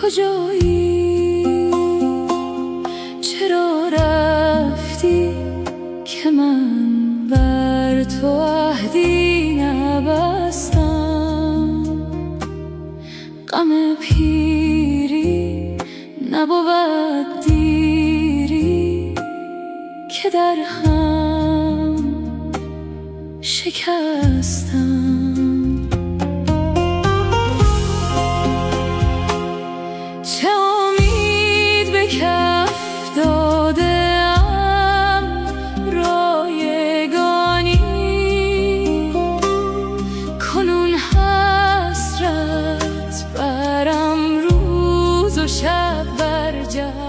کجایی؟ چرا رفتی که من بر تو عهدی نبستم؟ غم پیری نبود دیری که در هم شکستم. چه امید به کف دادم رایگانی، کنون حسرت برم روز و شب بر جهان.